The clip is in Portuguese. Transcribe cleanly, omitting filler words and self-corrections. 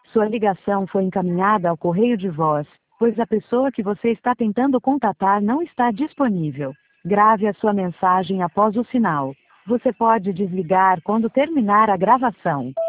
Sua ligação foi encaminhada ao correio de voz, pois a pessoa que você está tentando contatar não está disponível. Grave a sua mensagem após o sinal. Você pode desligar quando terminar a gravação.